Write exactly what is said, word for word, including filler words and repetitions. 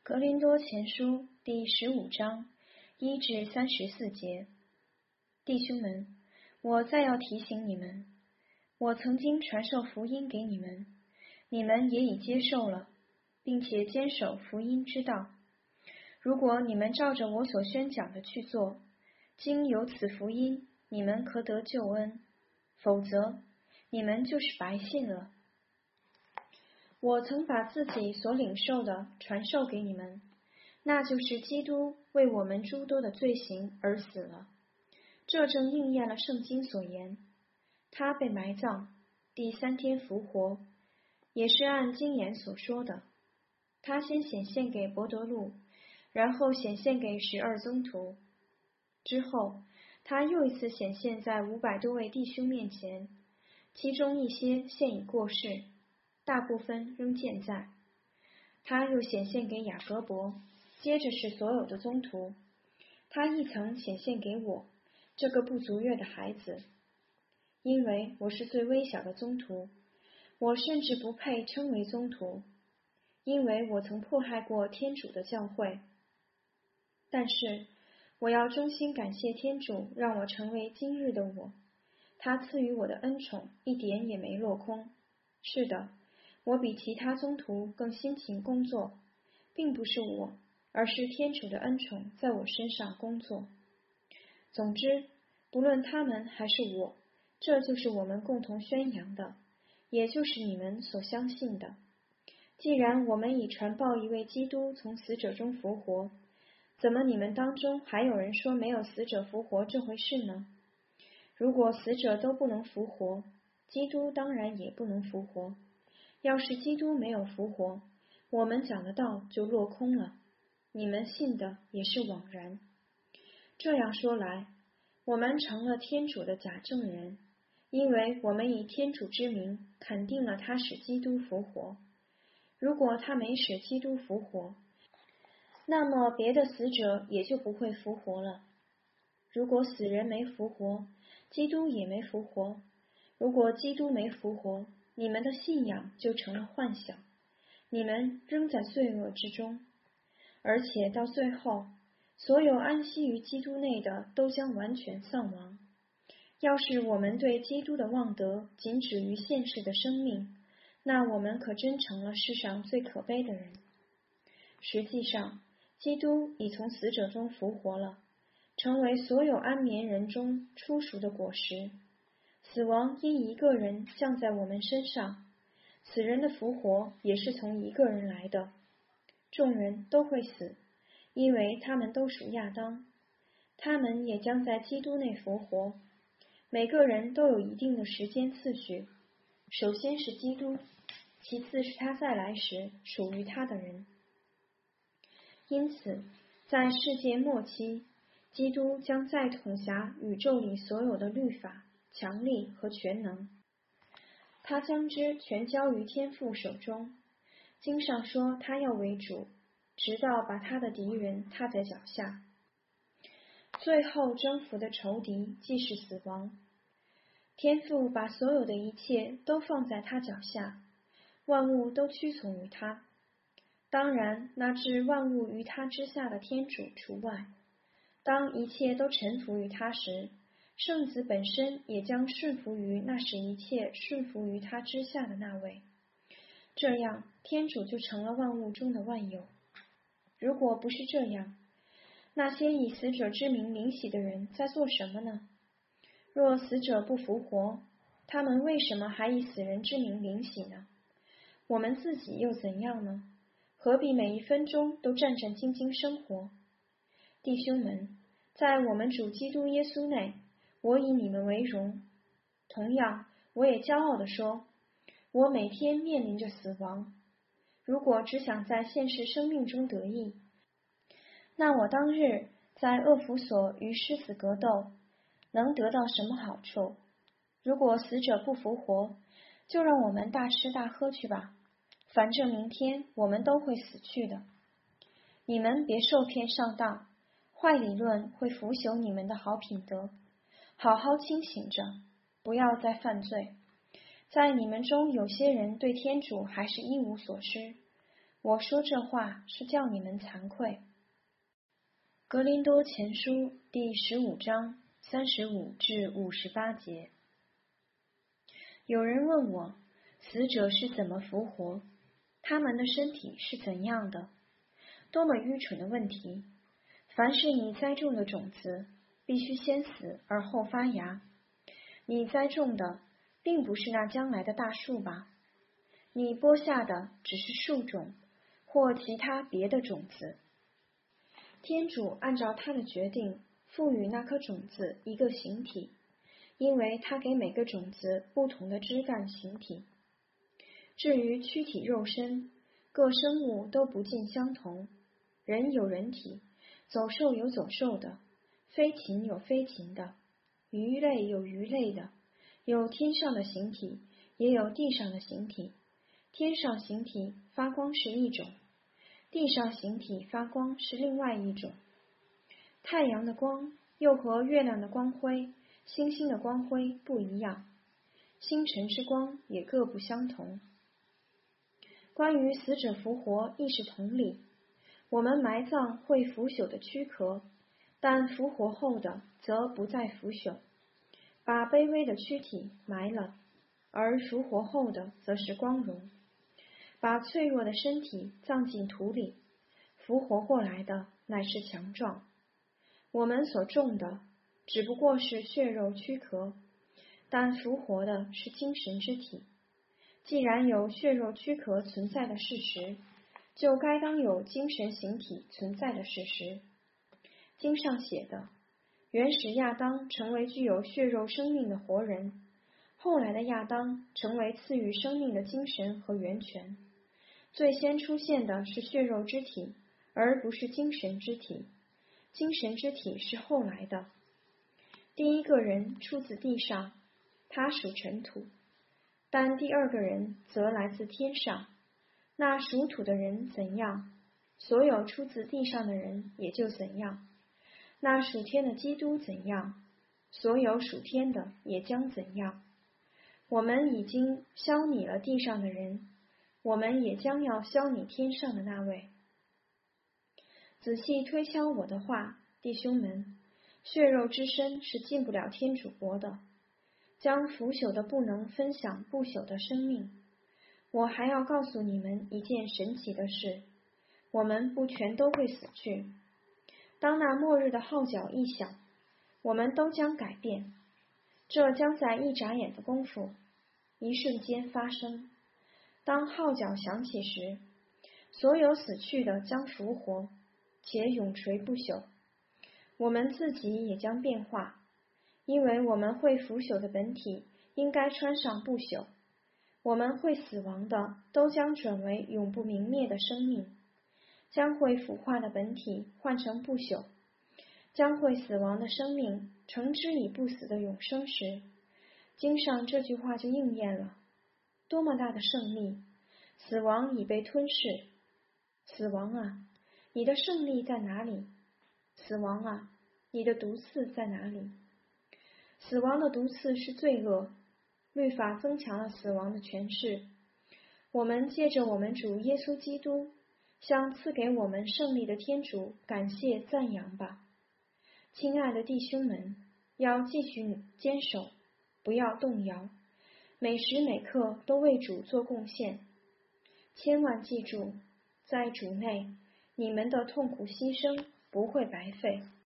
格林多前书第十五章一至三十四节。弟兄们，我再要提醒你们，我曾经传授福音给你们，你们也已接受了，并且坚守福音之道。如果你们照着我所宣讲的去做，经有此福音，你们可得救恩；否则，你们就是白信了。我曾把自己所领受的传授给你们，那就是基督为我们诸多的罪行而死了。这正应验了圣经所言，他被埋葬，第三天复活，也是按经言所说的。他先显现给伯多禄，然后显现给十二宗徒，之后他又一次显现在五百多位弟兄面前，其中一些现已过世，大部分仍健在。他又显现给雅各伯，接着是所有的宗徒。他亦曾显现给我，这个不足月的孩子，因为我是最微小的宗徒，我甚至不配称为宗徒，因为我曾迫害过天主的教会。但是我要衷心感谢天主，让我成为今日的我，他赐予我的恩宠一点也没落空。是的，我比其他宗徒更辛勤工作，并不是我，而是天主的恩宠在我身上工作。总之，不论他们还是我，这就是我们共同宣扬的，也就是你们所相信的。既然我们已传报一位基督从死者中复活，怎么你们当中还有人说没有死者复活这回事呢？如果死者都不能复活，基督当然也不能复活。要是基督没有复活，我们讲的道就落空了，你们信的也是枉然。这样说来，我们成了天主的假证人，因为我们以天主之名肯定了他使基督复活。如果他没使基督复活，那么别的死者也就不会复活了。如果死人没复活，基督也没复活。如果基督没复活，你们的信仰就成了幻想，你们仍在罪恶之中。而且到最后，所有安息于基督内的都将完全丧亡。要是我们对基督的望德仅止于现世的生命，那我们可真成了世上最可悲的人。实际上，基督已从死者中复活了，成为所有安眠人中初熟的果实。死亡因一个人降在我们身上，死人的复活也是从一个人来的。众人都会死，因为他们都属亚当，他们也将在基督内复活。每个人都有一定的时间次序，首先是基督，其次是他再来时属于他的人。因此，在世界末期，基督将再统辖宇宙里所有的律法、强力和全能，他将之全交于天父手中。经上说他要为主，直到把他的敌人踏在脚下。最后征服的仇敌即是死亡。天父把所有的一切都放在他脚下，万物都屈从于他。当然，那置万物于他之下的天主除外。当一切都臣服于他时，圣子本身也将顺服于那使一切顺服于他之下的那位。这样，天主就成了万物中的万有。如果不是这样，那些以死者之名领洗的人在做什么呢？若死者不复活，他们为什么还以死人之名领洗呢？我们自己又怎样呢？何必每一分钟都战战兢兢生活？弟兄们，在我们主基督耶稣内，我以你们为荣。同样，我也骄傲地说，我每天面临着死亡。如果只想在现实生命中得益，那我当日在厄弗所与狮子格斗，能得到什么好处？如果死者不复活，就让我们大吃大喝去吧，反正明天我们都会死去的。你们别受骗上当，坏理论会腐朽你们的好品德。好好清醒着，不要再犯罪。在你们中有些人对天主还是一无所知， 我说这话是叫你们惭愧。格林多前书第十五章三十五至五十八节。有人问我，死者是怎么复活？他们的身体是怎样的？多么愚蠢的问题！凡是你栽种的种子，必须先死而后发芽。你栽种的并不是那将来的大树吧？你播下的只是树种或其他别的种子。天主按照他的决定赋予那颗种子一个形体，因为他给每个种子不同的枝干形体。至于躯体肉身，各生物都不尽相同，人有人体，走兽有走兽的，飞禽有飞禽的，鱼类有鱼类的，有天上的形体，也有地上的形体。天上形体发光是一种，地上形体发光是另外一种。太阳的光又和月亮的光辉、星星的光辉不一样，星辰之光也各不相同。关于死者复活亦是同理，我们埋葬会腐朽的躯壳，但复活后的则不再腐朽，把卑微的躯体埋了，而复活后的则是光荣。把脆弱的身体葬进土里，复活过来的乃是强壮。我们所种的只不过是血肉躯壳，但复活的是精神之体。既然有血肉躯壳存在的事实，就该当有精神形体存在的事实。经上写的，原始亚当成为具有血肉生命的活人，后来的亚当成为赐予生命的精神和源泉。最先出现的是血肉之体，而不是精神之体。精神之体是后来的。第一个人出自地上，他属尘土，但第二个人则来自天上。那属土的人怎样，所有出自地上的人也就怎样。那属天的基督怎样，所有属天的也将怎样。我们已经消弭了地上的人，我们也将要消弭天上的那位。仔细推敲我的话，弟兄们，血肉之身是进不了天主国的，将腐朽的不能分享不朽的生命。我还要告诉你们一件神奇的事，我们不全都会死去。当那末日的号角一响，我们都将改变，这将在一眨眼的功夫，一瞬间发生。当号角响起时，所有死去的将复活，且永垂不朽。我们自己也将变化，因为我们会腐朽的本体应该穿上不朽，我们会死亡的都将转为永不泯灭的生命。将会腐化的本体换成不朽，将会死亡的生命承之以不死的永生时，经上这句话就应验了。多么大的胜利！死亡已被吞噬。死亡啊，你的胜利在哪里？死亡啊，你的毒刺在哪里？死亡的毒刺是罪恶，律法增强了死亡的权势。我们借着我们主耶稣基督，向赐给我们胜利的天主感谢赞扬吧。亲爱的弟兄们，要继续坚守，不要动摇，每时每刻都为主做贡献。千万记住，在主内，你们的痛苦牺牲不会白费。